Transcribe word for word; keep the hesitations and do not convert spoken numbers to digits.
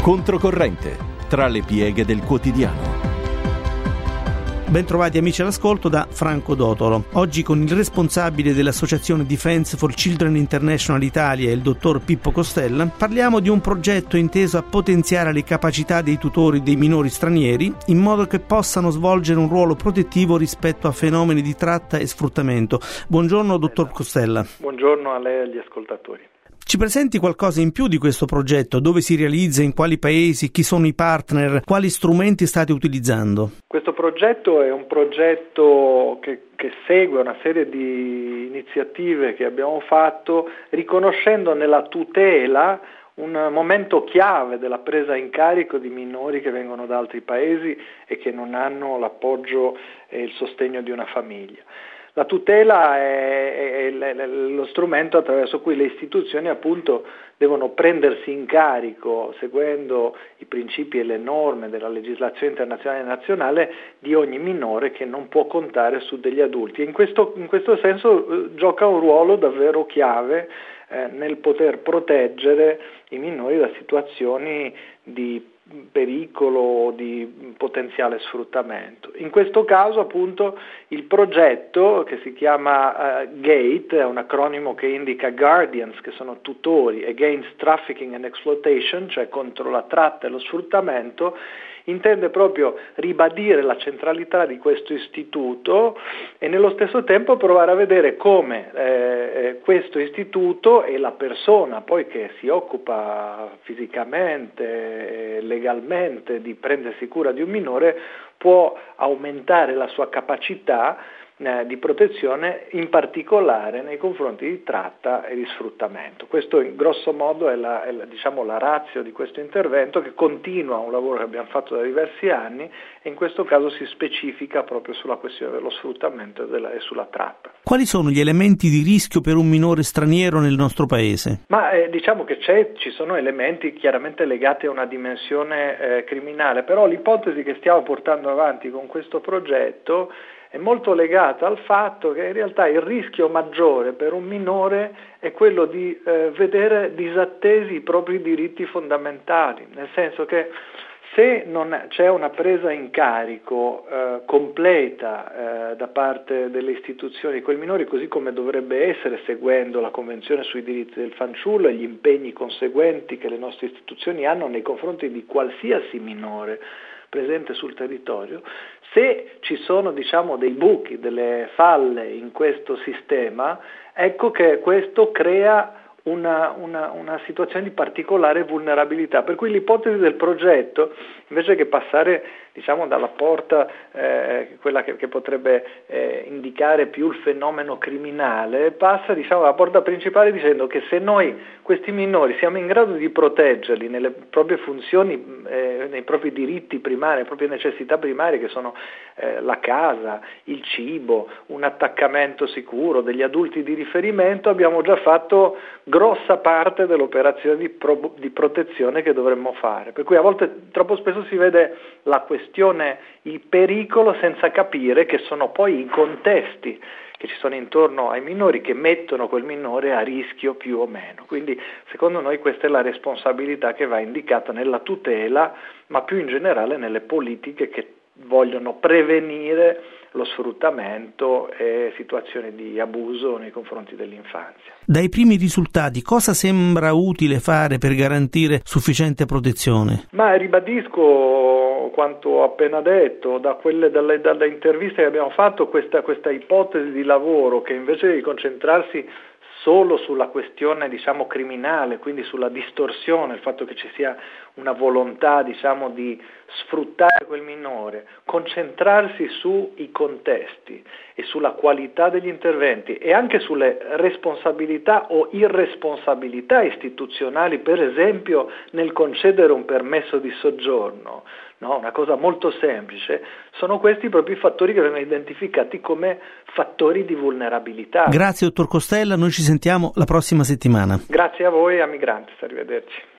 Controcorrente, tra le pieghe del quotidiano. Bentrovati amici all'ascolto da Franco Dotolo. Oggi con il responsabile dell'Associazione Defense for Children International Italia, il dottor Pippo Costella, parliamo di un progetto inteso a potenziare le capacità dei tutori dei minori stranieri in modo che possano svolgere un ruolo protettivo rispetto a fenomeni di tratta e sfruttamento. Buongiorno dottor Costella. Buongiorno a lei e agli ascoltatori. Ci presenti qualcosa in più di questo progetto? Dove si realizza, in quali paesi, chi sono i partner, quali strumenti state utilizzando? Questo progetto è un progetto che, che segue una serie di iniziative che abbiamo fatto, riconoscendo nella tutela un momento chiave della presa in carico di minori che vengono da altri paesi e che non hanno l'appoggio e il sostegno di una famiglia. La tutela è, è, è lo strumento attraverso cui le istituzioni appunto devono prendersi in carico, seguendo i principi e le norme della legislazione internazionale e nazionale, di ogni minore che non può contare su degli adulti. E in questo, in questo senso eh, gioca un ruolo davvero chiave eh, nel poter proteggere i minori da situazioni di pericolo, di potenziale sfruttamento. In questo caso appunto il progetto, che si chiama uh, GATE, è un acronimo che indica Guardians, che sono tutori, Against Trafficking and Exploitation, cioè contro la tratta e lo sfruttamento, intende proprio ribadire la centralità di questo istituto e nello stesso tempo provare a vedere come eh, questo istituto e la persona poi che si occupa fisicamente e legalmente di prendersi cura di un minore può aumentare la sua capacità eh, di protezione, in particolare nei confronti di tratta e di sfruttamento. Questo in grosso modo è la, è la, diciamo, la ratio di questo intervento, che continua un lavoro che abbiamo fatto da diversi anni e in questo caso si specifica proprio sulla questione dello sfruttamento e, della, e sulla tratta. Quali sono gli elementi di rischio per un minore straniero nel nostro paese? Ma eh, diciamo che c'è, ci sono elementi chiaramente legati a una dimensione eh, criminale, però l'ipotesi che stiamo portando avanti con questo progetto è molto legata al fatto che in realtà il rischio maggiore per un minore è quello di eh, vedere disattesi i propri diritti fondamentali, nel senso che se non c'è una presa in carico eh, completa eh, da parte delle istituzioni di quel minore, così come dovrebbe essere seguendo la Convenzione sui diritti del fanciullo e gli impegni conseguenti che le nostre istituzioni hanno nei confronti di qualsiasi minore presente sul territorio, se ci sono diciamo dei buchi, delle falle in questo sistema, ecco che questo crea Una, una, una situazione di particolare vulnerabilità, per cui l'ipotesi del progetto, invece che passare diciamo dalla porta, eh, quella che, che potrebbe eh, indicare più il fenomeno criminale, passa diciamo alla porta principale dicendo che se noi questi minori siamo in grado di proteggerli nelle proprie funzioni, eh, nei propri diritti primari, le proprie necessità primarie, che sono eh, la casa, il cibo, un attaccamento sicuro, degli adulti di riferimento, abbiamo già fatto grossa parte dell'operazione di, pro, di protezione che dovremmo fare. Per cui a volte, troppo spesso si vede la questione, il pericolo, senza capire che sono poi i contesti che ci sono intorno ai minori che mettono quel minore a rischio più o meno. Quindi secondo noi questa è la responsabilità che va indicata nella tutela, ma più in generale nelle politiche che vogliono prevenire lo sfruttamento e situazioni di abuso nei confronti dell'infanzia. Dai primi risultati, cosa sembra utile fare per garantire sufficiente protezione? Ma ribadisco quanto ho appena detto, da quelle, dalle, dalle interviste che abbiamo fatto, questa, questa ipotesi di lavoro che invece di concentrarsi solo sulla questione diciamo criminale, quindi sulla distorsione, il fatto che ci sia una volontà diciamo di sfruttare quel minore, concentrarsi sui contesti e sulla qualità degli interventi e anche sulle responsabilità o irresponsabilità istituzionali, per esempio nel concedere un permesso di soggiorno, no? Una cosa molto semplice, sono questi proprio i fattori che vengono identificati come fattori di vulnerabilità. Grazie dottor Costella, noi ci sentiamo la prossima settimana. Grazie a voi e a Migrantes, arrivederci.